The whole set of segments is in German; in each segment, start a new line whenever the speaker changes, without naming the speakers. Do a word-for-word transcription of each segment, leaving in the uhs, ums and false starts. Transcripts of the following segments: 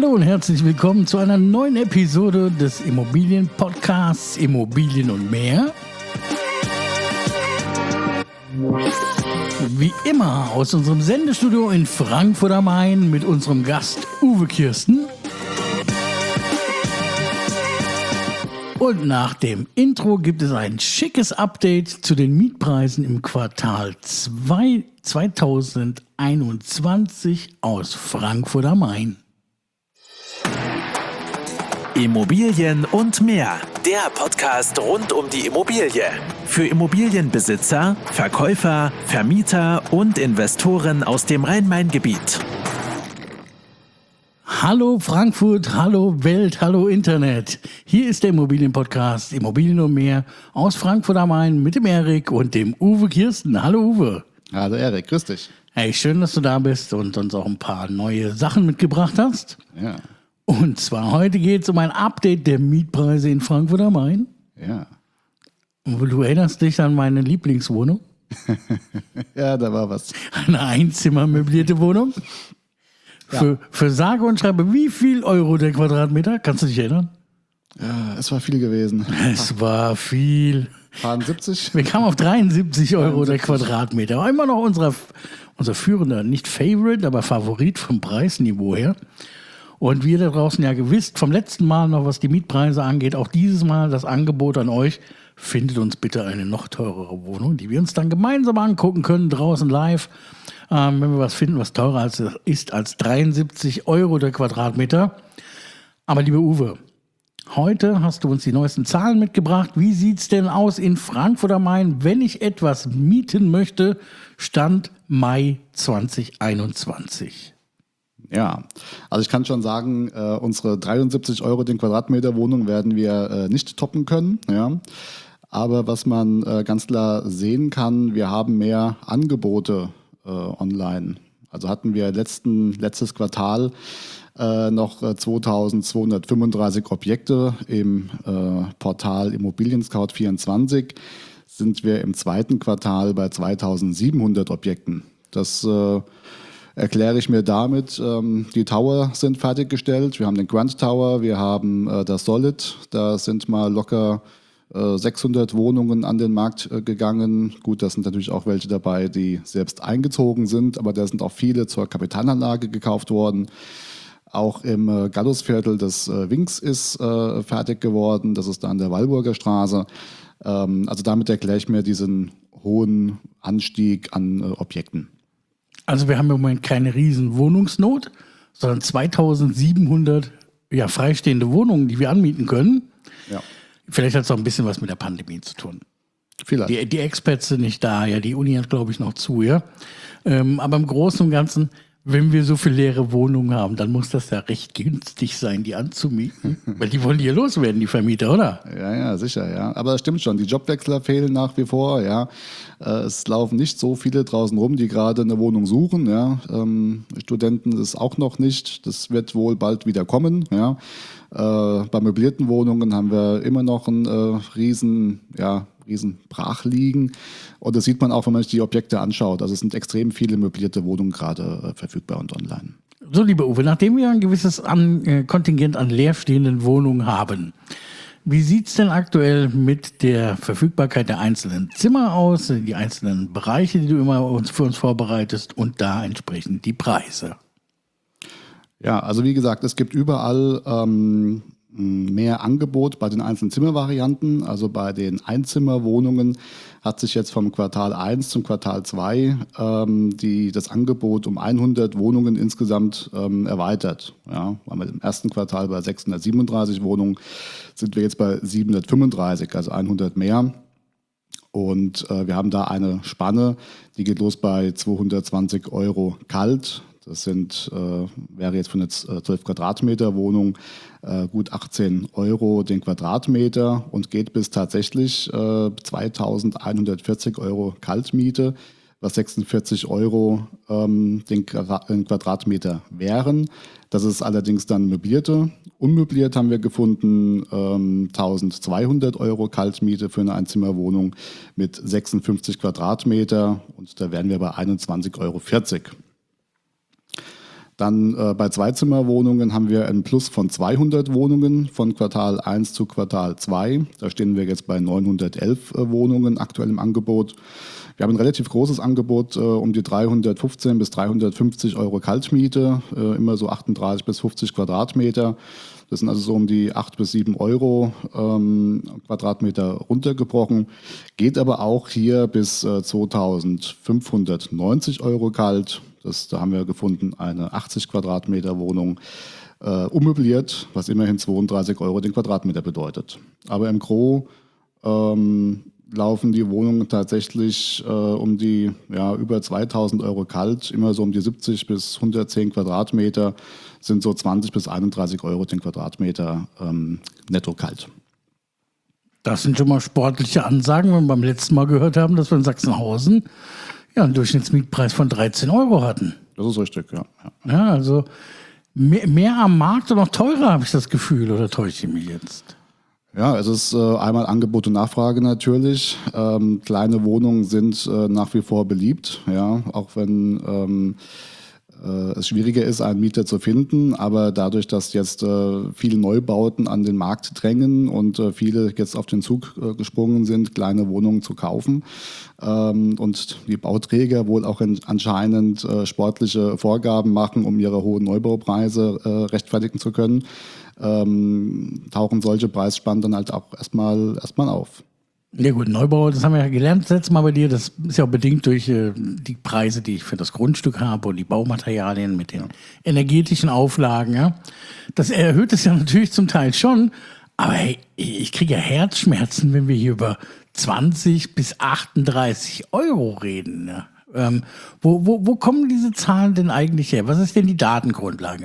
Hallo und herzlich willkommen zu einer neuen Episode des Immobilien-Podcasts Immobilien und mehr. Wie immer aus unserem Sendestudio in Frankfurt am Main mit unserem Gast Uwe Kirsten. Und nach dem Intro gibt es ein schickes Update zu den Mietpreisen im Quartal zwei zweitausendeinundzwanzig aus Frankfurt am Main.
Immobilien und mehr. Der Podcast rund um die Immobilie. Für Immobilienbesitzer, Verkäufer, Vermieter und Investoren aus dem Rhein-Main-Gebiet.
Hallo Frankfurt, hallo Welt, hallo Internet. Hier ist der Immobilien-Podcast Immobilien und mehr aus Frankfurt am Main mit dem Erik und dem Uwe Kirsten. Hallo Uwe.
Hallo Erik, grüß dich.
Hey, schön, dass du da bist und uns auch ein paar neue Sachen mitgebracht hast.
Ja.
Und zwar heute geht es um ein Update der Mietpreise in Frankfurt am Main.
Ja.
Und du erinnerst dich an meine Lieblingswohnung?
Ja, da war was.
Eine Einzimmer möblierte Wohnung. Ja. Für, für sage und schreibe, wie viel Euro der Quadratmeter? Kannst du dich erinnern?
Ja, es war viel gewesen.
Es war viel.
siebzig?
Wir kamen auf dreiundsiebzig Euro der Quadratmeter. War immer noch unser, unser führender, nicht Favorite, aber Favorit vom Preisniveau her. Und wir da draußen ja gewiss, vom letzten Mal noch, was die Mietpreise angeht, auch dieses Mal das Angebot an euch, findet uns bitte eine noch teurere Wohnung, die wir uns dann gemeinsam angucken können, draußen live, ähm, wenn wir was finden, was teurer als, ist als dreiundsiebzig Euro der Quadratmeter. Aber liebe Uwe, heute hast du uns die neuesten Zahlen mitgebracht. Wie sieht es denn aus in Frankfurt am Main, wenn ich etwas mieten möchte? Stand Mai zweitausendeinundzwanzig.
Ja, also ich kann schon sagen, äh, unsere dreiundsiebzig Euro den Quadratmeter Wohnung werden wir äh, nicht toppen können. Ja. Aber was man äh, ganz klar sehen kann, wir haben mehr Angebote äh, online. Also hatten wir letzten, letztes Quartal äh, noch äh, zweitausendzweihundertfünfunddreißig Objekte im äh, Portal Immobilien Scout vierundzwanzig, sind wir im zweiten Quartal bei zweitausendsiebenhundert Objekten. Das äh, erkläre ich mir damit, ähm, die Tower sind fertiggestellt. Wir haben den Grand Tower, wir haben äh, das Solid. Da sind mal locker äh, sechshundert Wohnungen an den Markt äh, gegangen. Gut, da sind natürlich auch welche dabei, die selbst eingezogen sind, aber da sind auch viele zur Kapitalanlage gekauft worden. Auch im äh, Gallusviertel des äh, Winks ist äh, fertig geworden. Das ist da an der Walburger Straße. Ähm, also damit erkläre ich mir diesen hohen Anstieg an äh, Objekten.
Also wir haben im Moment keine riesen Wohnungsnot, sondern zweitausendsiebenhundert ja, freistehende Wohnungen, die wir anmieten können.
Ja.
Vielleicht hat es auch ein bisschen was mit der Pandemie zu tun.
Vielleicht.
Die, die Experts sind nicht da, ja, die Uni hat, glaube ich, noch zu, ja. Ähm, aber im Großen und Ganzen, wenn wir so viele leere Wohnungen haben, dann muss das ja recht günstig sein, die anzumieten. Weil die wollen hier loswerden, die Vermieter, oder?
Ja, ja, sicher, ja. Aber das stimmt schon. Die Jobwechsler fehlen nach wie vor, ja. Es laufen nicht so viele draußen rum, die gerade eine Wohnung suchen, ja. Ähm, Studenten ist auch noch nicht. Das wird wohl bald wieder kommen, ja. Äh, bei möblierten Wohnungen haben wir immer noch einen äh, riesen, ja, riesen Brachliegen. Und das sieht man auch, wenn man sich die Objekte anschaut. Also es sind extrem viele möblierte Wohnungen gerade äh, verfügbar und online.
So, lieber Uwe, nachdem wir ein gewisses an, äh, Kontingent an leerstehenden Wohnungen haben, wie sieht es denn aktuell mit der Verfügbarkeit der einzelnen Zimmer aus, die einzelnen Bereiche, die du immer uns, für uns vorbereitest und da entsprechend die Preise?
Ja, also wie gesagt, es gibt überall ähm, mehr Angebot bei den einzelnen Zimmervarianten. Also bei den Einzimmerwohnungen hat sich jetzt vom Quartal eins zum Quartal zwei ähm, die, das Angebot um hundert Wohnungen insgesamt ähm, erweitert. Ja, waren wir im ersten Quartal bei sechshundertsiebenunddreißig Wohnungen, sind wir jetzt bei siebenhundertfünfunddreißig, also hundert mehr. Und äh, wir haben da eine Spanne, die geht los bei zweihundertzwanzig Euro kalt. Das sind, äh, wäre jetzt für eine zwölf Quadratmeter Wohnung äh, gut achtzehn Euro den Quadratmeter und geht bis tatsächlich äh, zweitausendeinhundertvierzig Euro Kaltmiete, was sechsundvierzig Euro ähm, den, den Quadratmeter wären. Das ist allerdings dann möblierte. Unmöbliert haben wir gefunden ähm, eintausendzweihundert Euro Kaltmiete für eine Einzimmerwohnung mit sechsundfünfzig Quadratmeter und da wären wir bei einundzwanzig Euro vierzig. Dann äh, bei Zweizimmerwohnungen haben wir einen Plus von zweihundert Wohnungen von Quartal eins zu Quartal zwei. Da stehen wir jetzt bei neunhundertelf äh, Wohnungen aktuell im Angebot. Wir haben ein relativ großes Angebot, äh, um die dreihundertfünfzehn bis dreihundertfünfzig Euro Kaltmiete, äh, immer so achtunddreißig bis fünfzig Quadratmeter. Das sind also so um die acht bis sieben Euro ähm, Quadratmeter runtergebrochen. Geht aber auch hier bis äh, zweitausendfünfhundertneunzig Euro kalt. Das, da haben wir gefunden eine achtzig Quadratmeter Wohnung äh, ummöbliert, was immerhin zweiunddreißig Euro den Quadratmeter bedeutet. Aber im Gros ähm, laufen die Wohnungen tatsächlich äh, um die ja, über zweitausend Euro kalt, immer so um die siebzig bis hundertzehn Quadratmeter, sind so zwanzig bis einunddreißig Euro den Quadratmeter ähm, netto kalt.
Das sind schon mal sportliche Ansagen, wenn wir beim letzten Mal gehört haben, dass wir in Sachsenhausen ja, einen Durchschnittsmietpreis von dreizehn Euro hatten.
Das ist richtig, ja. Ja,
ja also mehr, mehr am Markt und noch teurer, habe ich das Gefühl, oder täusche ich mich jetzt?
Ja, es ist äh, einmal Angebot und Nachfrage natürlich. Ähm, kleine Wohnungen sind äh, nach wie vor beliebt, ja, auch wenn ähm, äh, es schwieriger ist, einen Mieter zu finden. Aber dadurch, dass jetzt äh, viele Neubauten an den Markt drängen und äh, viele jetzt auf den Zug äh, gesprungen sind, kleine Wohnungen zu kaufen ähm, und die Bauträger wohl auch in, anscheinend äh, sportliche Vorgaben machen, um ihre hohen Neubaupreise äh, rechtfertigen zu können, Ähm, tauchen solche Preisspannen dann halt auch erstmal erstmal auf.
Ja gut, Neubau, das haben wir ja gelernt das letzte Mal bei dir, das ist ja auch bedingt durch äh, die Preise, die ich für das Grundstück habe und die Baumaterialien mit den ja. energetischen Auflagen. Ja. Das erhöht es ja natürlich zum Teil schon, aber hey, ich kriege ja Herzschmerzen, wenn wir hier über zwanzig bis achtunddreißig Euro reden. Ja. Ähm, wo, wo, wo kommen diese Zahlen denn eigentlich her? Was ist denn die Datengrundlage?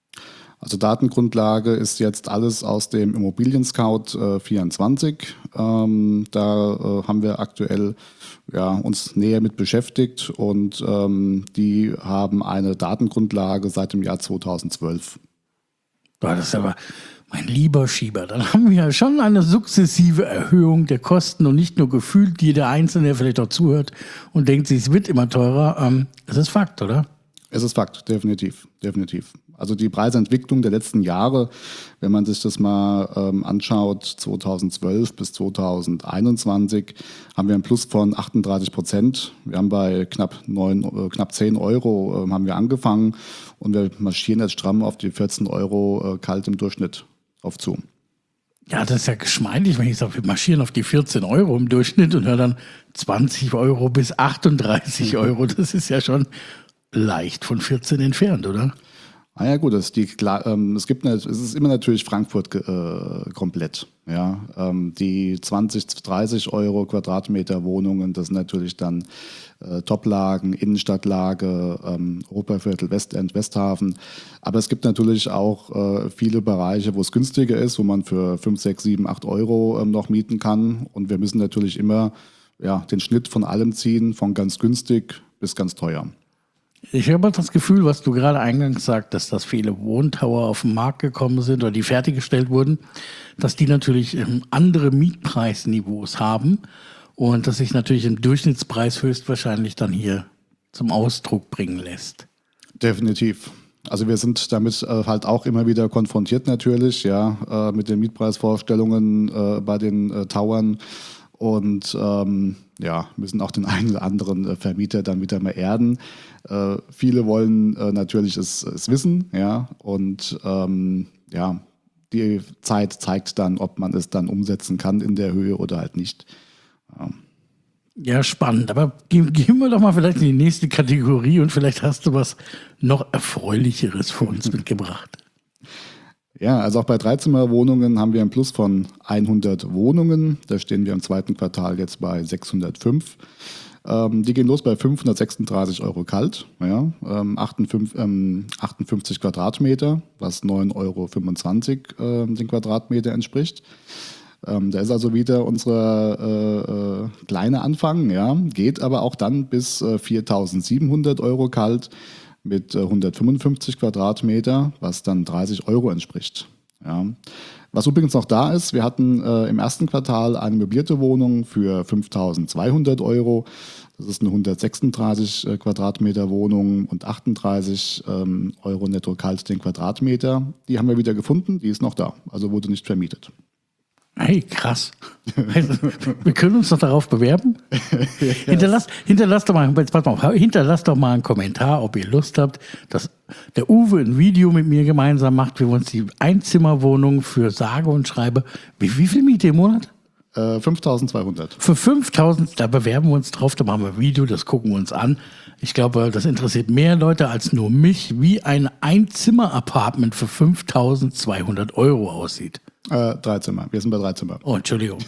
Also Datengrundlage ist jetzt alles aus dem Immobilien-Scout äh, vierundzwanzig. Ähm, da äh, haben wir aktuell ja, uns näher mit beschäftigt und ähm, die haben eine Datengrundlage seit dem Jahr zweitausendzwölf.
Das ist aber mein lieber Schieber. Dann haben wir ja schon eine sukzessive Erhöhung der Kosten und nicht nur gefühlt jeder Einzelne, der vielleicht auch zuhört und denkt sich, es wird immer teurer. Ähm, das ist Fakt, oder?
Es ist Fakt, definitiv, definitiv. Also die Preisentwicklung der letzten Jahre, wenn man sich das mal ähm, anschaut, zweitausendzwölf bis zweitausendeinundzwanzig, haben wir einen Plus von achtunddreißig Prozent. Wir haben bei knapp, neun, äh, knapp zehn Euro äh, haben wir angefangen und wir marschieren jetzt stramm auf die vierzehn Euro äh, kalt im Durchschnitt auf zu.
Ja, das ist ja geschmeidig, wenn ich sage, wir marschieren auf die vierzehn Euro im Durchschnitt und höre dann zwanzig Euro bis achtunddreißig Euro. Das ist ja schon leicht von vierzehn entfernt, oder?
Ah ja gut, es, die, ähm, es, gibt eine, es ist immer natürlich Frankfurt äh, komplett. Ja? Ähm, die zwanzig, dreißig Euro Quadratmeter Wohnungen, das sind natürlich dann äh, Toplagen, Innenstadtlage, ähm, Oberviertel, Westend, Westhafen. Aber es gibt natürlich auch äh, viele Bereiche, wo es günstiger ist, wo man für fünf, sechs, sieben, acht Euro ähm, noch mieten kann. Und wir müssen natürlich immer ja, den Schnitt von allem ziehen, von ganz günstig bis ganz teuer.
Ich habe das Gefühl, was du gerade eingangs sagtest, dass viele Wohntower auf den Markt gekommen sind oder die fertiggestellt wurden, dass die natürlich ähm, andere Mietpreisniveaus haben und dass sich natürlich im Durchschnittspreis höchstwahrscheinlich dann hier zum Ausdruck bringen lässt.
Definitiv. Also wir sind damit äh, halt auch immer wieder konfrontiert natürlich, ja, äh, mit den Mietpreisvorstellungen äh, bei den äh, Towern. Und ähm, ja, müssen auch den einen oder anderen äh, Vermieter dann wieder mal erden. Äh, viele wollen äh, natürlich es, es wissen, ja, und ähm, ja, die Zeit zeigt dann, ob man es dann umsetzen kann in der Höhe oder halt nicht. Ja,
ja spannend. Aber gehen, gehen wir doch mal vielleicht in die nächste Kategorie und vielleicht hast du was noch Erfreulicheres für uns mitgebracht.
Ja, also auch bei Dreizimmerwohnungen haben wir einen Plus von hundert Wohnungen. Da stehen wir im zweiten Quartal jetzt bei sechshundertfünf. Ähm, die gehen los bei fünfhundertsechsunddreißig Euro kalt, ja, ähm, achtundfünfzig, ähm, achtundfünfzig Quadratmeter, was neun Euro fünfundzwanzig äh, den Quadratmeter entspricht. Ähm, da ist also wieder unser äh, äh, kleiner Anfang, ja, geht aber auch dann bis äh, viertausendsiebenhundert Euro kalt. Mit hundertfünfundfünfzig Quadratmeter, was dann dreißig Euro entspricht. Ja. Was übrigens noch da ist, wir hatten äh, im ersten Quartal eine möblierte Wohnung für fünftausendzweihundert Euro. Das ist eine hundertsechsunddreißig äh, Quadratmeter Wohnung und achtunddreißig ähm, Euro netto kalt den Quadratmeter. Die haben wir wieder gefunden, die ist noch da, also wurde nicht vermietet.
Hey, krass. Also, wir können uns doch darauf bewerben. yes. Hinterlasst, hinterlasst, doch mal, jetzt pass mal, hinterlasst doch mal einen Kommentar, ob ihr Lust habt, dass der Uwe ein Video mit mir gemeinsam macht, wie wir uns die Einzimmerwohnung für sage und schreibe. Wie, wie viel Miete im Monat?
Äh, fünftausendzweihundert.
Für fünftausend, da bewerben wir uns drauf, da machen wir ein Video, das gucken wir uns an. Ich glaube, das interessiert mehr Leute als nur mich, wie ein Einzimmer-Apartment für fünftausendzweihundert Euro aussieht.
Äh, drei Zimmer. Wir sind bei drei Zimmer.
Oh, Entschuldigung.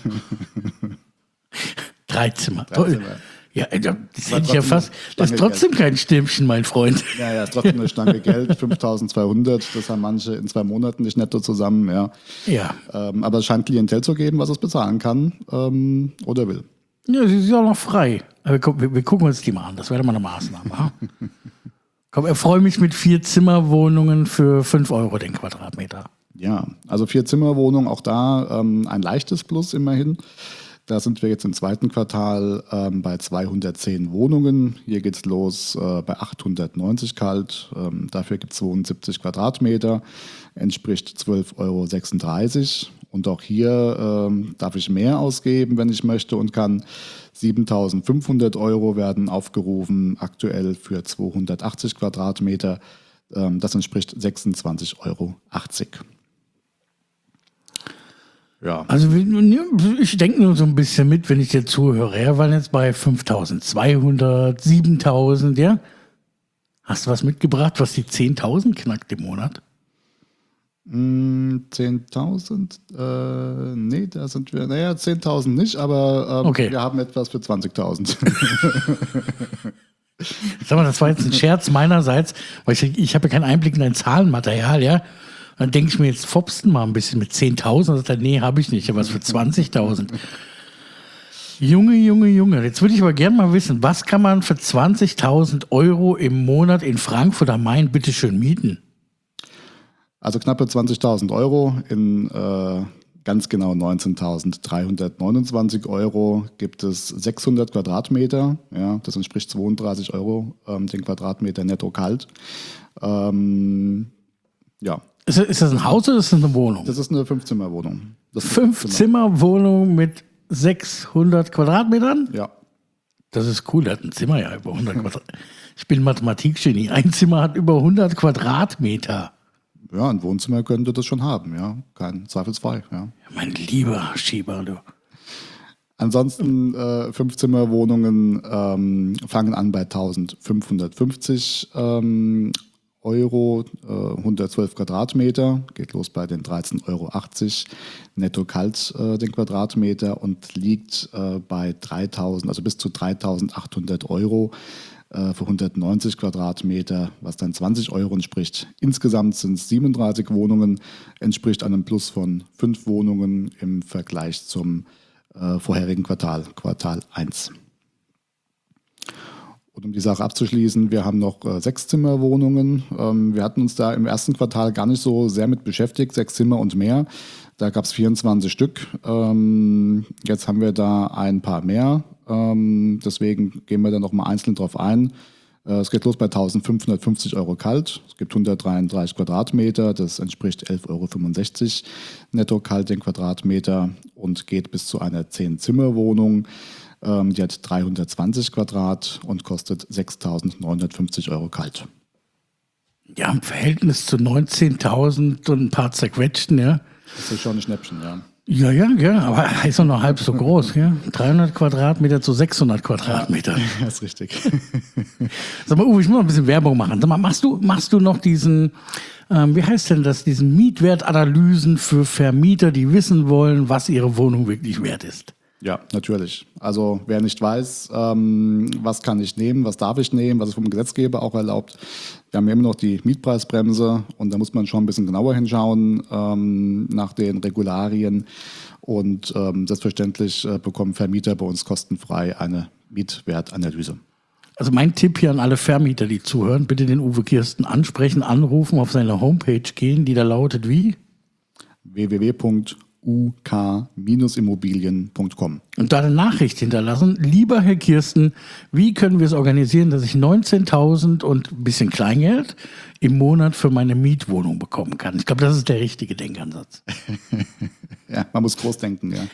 drei Zimmer.
Drei Zimmer.
Ja, das hätte ich ja fast. Das ist trotzdem kein Stimmchen, mein Freund.
Ja, ja, ist trotzdem eine Stange Geld. fünftausendzweihundert, das haben manche in zwei Monaten nicht netto zusammen. Ja.
Ja.
Ähm, aber es scheint Klientel zu geben, was es bezahlen kann ähm, oder will.
Ja, sie ist auch noch frei. Wir, wir, wir gucken uns die mal an. Das wäre mal eine Maßnahme. Komm, erfreue mich mit vier Zimmerwohnungen für fünf Euro den Quadratmeter.
Ja, also vier Zimmerwohnungen, auch da ähm, ein leichtes Plus immerhin. Da sind wir jetzt im zweiten Quartal ähm, bei zweihundertzehn Wohnungen. Hier geht es los äh, bei achthundertneunzig kalt. Ähm, dafür gibt es zweiundsiebzig Quadratmeter, entspricht zwölf Euro sechsunddreißig. Und auch hier ähm, darf ich mehr ausgeben, wenn ich möchte und kann. siebentausendfünfhundert Euro werden aufgerufen, aktuell für zweihundertachtzig Quadratmeter. Ähm, das entspricht sechsundzwanzig Euro achtzig. Ja.
Also ich denke nur so ein bisschen mit, wenn ich dir zuhöre. Wir waren jetzt bei fünftausendzweihundert, siebentausend, ja? Hast du was mitgebracht, was die zehntausend knackt im Monat?
zehntausend? Äh, nee, da sind wir, naja, zehntausend nicht, aber ähm,
okay.
Wir haben etwas für zwanzigtausend.
Sag mal, das war jetzt ein Scherz meinerseits, weil ich, ich habe ja keinen Einblick in dein Zahlenmaterial, ja? Dann denke ich mir, jetzt fopsten mal ein bisschen mit zehntausend. Und sagt er, nee, habe ich nicht, aber was für zwanzigtausend. Junge, Junge, Junge. Jetzt würde ich aber gerne mal wissen, was kann man für zwanzigtausend Euro im Monat in Frankfurt am Main bitte schön mieten?
Also knappe zwanzigtausend Euro in äh, ganz genau neunzehntausenddreihundertneunundzwanzig Euro gibt es sechshundert Quadratmeter. Ja, das entspricht zweiunddreißig Euro ähm, den Quadratmeter netto kalt. Ähm, ja.
Ist, ist das ein Haus oder ist das eine Wohnung?
Das ist eine Fünfzimmerwohnung.
Fünf-Zimmer-Wohnung mit sechshundert Quadratmetern?
Ja.
Das ist cool, der hat ein Zimmer ja über hundert Quadratmeter. Ich bin Mathematikgenie. Ein Zimmer hat über hundert Quadratmeter.
Ja, ein Wohnzimmer könnte das schon haben, ja. Kein Zweifelsfrei, ja.
Mein lieber Schieber, du.
Ansonsten äh, Fünfzimmerwohnungen ähm, fangen an bei eintausendfünfhundertfünfzig ähm, Euro, äh, hundertzwölf Quadratmeter, geht los bei den dreizehn Euro achtzig netto kalt äh, den Quadratmeter und liegt äh, bei dreitausend, also bis zu dreitausendachthundert Euro äh, für hundertneunzig Quadratmeter, was dann zwanzig Euro entspricht. Insgesamt sind es siebenunddreißig Wohnungen, entspricht einem Plus von fünf Wohnungen im Vergleich zum äh, vorherigen Quartal, Quartal eins. Und um die Sache abzuschließen, wir haben noch äh, Sechszimmerwohnungen. Ähm, wir hatten uns da im ersten Quartal gar nicht so sehr mit beschäftigt, sechs Zimmer und mehr. Da gab es vierundzwanzig Stück. Ähm, jetzt haben wir da ein paar mehr. Ähm, deswegen gehen wir da nochmal einzeln drauf ein. Äh, es geht los bei eintausendfünfhundertfünfzig Euro kalt. Es gibt hundertdreiunddreißig Quadratmeter. Das entspricht elf Euro fünfundsechzig netto kalt den Quadratmeter und geht bis zu einer zehn-Zimmer-Wohnung. Die hat dreihundertzwanzig Quadrat und kostet sechstausendneunhundertfünfzig Euro kalt.
Ja, im Verhältnis zu neunzehntausend und ein paar zerquetschten, ja.
Das ist schon ein Schnäppchen, ja.
Ja, ja, ja, aber ist doch noch halb so groß, ja. dreihundert Quadratmeter zu sechshundert Quadratmeter.
Ja, das ist richtig.
Sag mal, Uwe, ich muss noch ein bisschen Werbung machen. Sag mal, machst du, machst du noch diesen, ähm, wie heißt denn das, diesen Mietwertanalysen für Vermieter, die wissen wollen, was ihre Wohnung wirklich wert ist?
Ja, natürlich. Also wer nicht weiß, ähm, was kann ich nehmen, was darf ich nehmen, was ist vom Gesetzgeber auch erlaubt. Wir haben ja immer noch die Mietpreisbremse und da muss man schon ein bisschen genauer hinschauen ähm, nach den Regularien. Und ähm, selbstverständlich äh, bekommen Vermieter bei uns kostenfrei eine Mietwertanalyse.
Also mein Tipp hier an alle Vermieter, die zuhören, bitte den Uwe Kirsten ansprechen, anrufen, auf seine Homepage gehen, die da lautet wie?
w w w punkt u k Immobilien punkt com.
Und da eine Nachricht hinterlassen. Lieber Herr Kirsten, wie können wir es organisieren, dass ich neunzehntausend und ein bisschen Kleingeld im Monat für meine Mietwohnung bekommen kann? Ich glaube, das ist der richtige Denkansatz.
Ja, man muss groß denken, ja.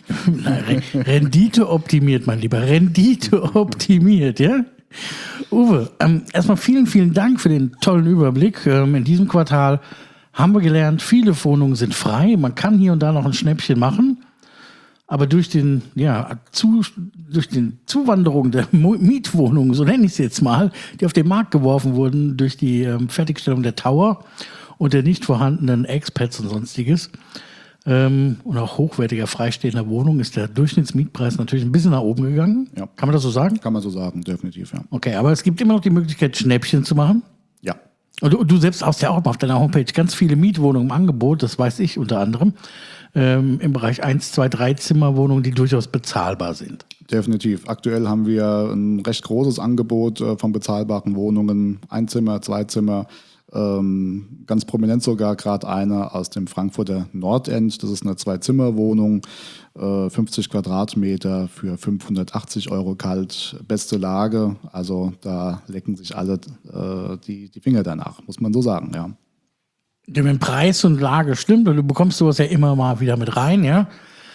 Rendite optimiert, mein Lieber. Rendite optimiert, ja? Uwe, ähm, erstmal vielen, vielen Dank für den tollen Überblick. Ähm, in diesem Quartal haben wir gelernt, viele Wohnungen sind frei. Man kann hier und da noch ein Schnäppchen machen. Aber durch den, ja, zu, durch die Zuwanderung der Mietwohnungen, so nenne ich es jetzt mal, die auf den Markt geworfen wurden durch die ähm, Fertigstellung der Tower und der nicht vorhandenen Expats und sonstiges ähm, und auch hochwertiger freistehender Wohnungen, ist der Durchschnittsmietpreis natürlich ein bisschen nach oben gegangen.
Ja.
Kann man das so sagen?
Kann man so sagen, definitiv, ja.
Okay, aber es gibt immer noch die Möglichkeit, Schnäppchen zu machen.
Ja.
Und du, du selbst hast ja auch auf deiner Homepage ganz viele Mietwohnungen im Angebot, das weiß ich unter anderem, ähm, im Bereich eins, zwei, drei Zimmerwohnungen, die durchaus bezahlbar sind.
Definitiv. Aktuell haben wir ein recht großes Angebot äh, von bezahlbaren Wohnungen, ein Zimmer, zwei Zimmer, ähm, ganz prominent sogar gerade eine aus dem Frankfurter Nordend, das ist eine Zwei-Zimmer-Wohnung, äh, fünfzig Quadratmeter für fünfhundertachtzig Euro kalt, beste Lage, also da lecken sich alle äh, die, die Finger danach, muss man so sagen, ja.
Wenn Preis und Lage stimmt, und du bekommst sowas ja immer mal wieder mit rein, ja?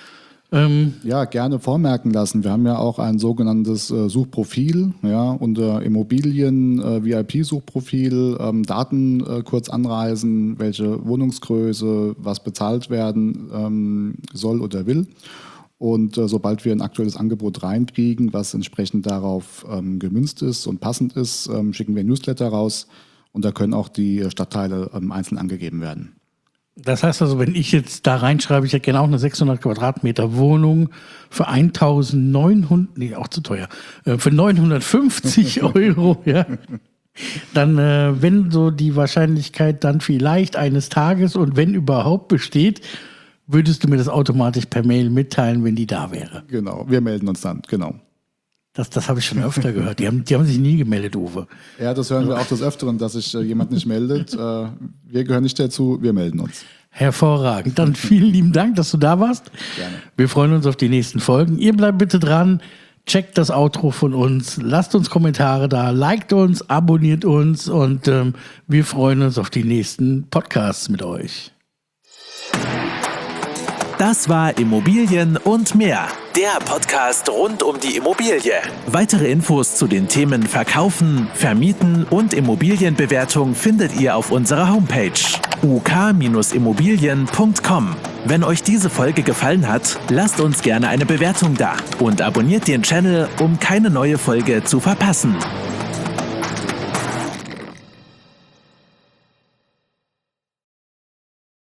Ähm
Ja, gerne vormerken lassen. Wir haben ja auch ein sogenanntes äh, Suchprofil, ja, unter Immobilien, äh, V I P-Suchprofil, ähm, Daten äh, kurz anreisen, welche Wohnungsgröße, was bezahlt werden ähm, soll oder will. Und äh, sobald wir ein aktuelles Angebot reinkriegen, was entsprechend darauf ähm, gemünzt ist und passend ist, ähm, schicken wir ein Newsletter raus und da können auch die Stadtteile ähm, einzeln angegeben werden.
Das heißt also, wenn ich jetzt da reinschreibe, ich hätte gerne auch eine sechshundert Quadratmeter Wohnung für eintausendneunhundert, nee, auch zu teuer, äh, für neunhundertfünfzig Euro, ja, dann, äh, wenn so die Wahrscheinlichkeit dann vielleicht eines Tages und wenn überhaupt besteht, würdest du mir das automatisch per Mail mitteilen, wenn die da wäre.
Genau, wir melden uns dann, genau.
Das, das habe ich schon öfter gehört. Die haben, die haben sich nie gemeldet, Uwe.
Ja, das hören wir auch des Öfteren, dass sich äh, jemand nicht meldet. Äh, wir gehören nicht dazu, wir melden uns.
Hervorragend. Dann vielen lieben Dank, dass du da warst.
Gerne.
Wir freuen uns auf die nächsten Folgen. Ihr bleibt bitte dran. Checkt das Outro von uns. Lasst uns Kommentare da. Liked uns, abonniert uns und ähm, wir freuen uns auf die nächsten Podcasts mit euch.
Das war Immobilien und mehr, der Podcast rund um die Immobilie. Weitere Infos zu den Themen Verkaufen, Vermieten und Immobilienbewertung findet ihr auf unserer Homepage u k Immobilien punkt com. Wenn euch diese Folge gefallen hat, lasst uns gerne eine Bewertung da und abonniert den Channel, um keine neue Folge zu verpassen.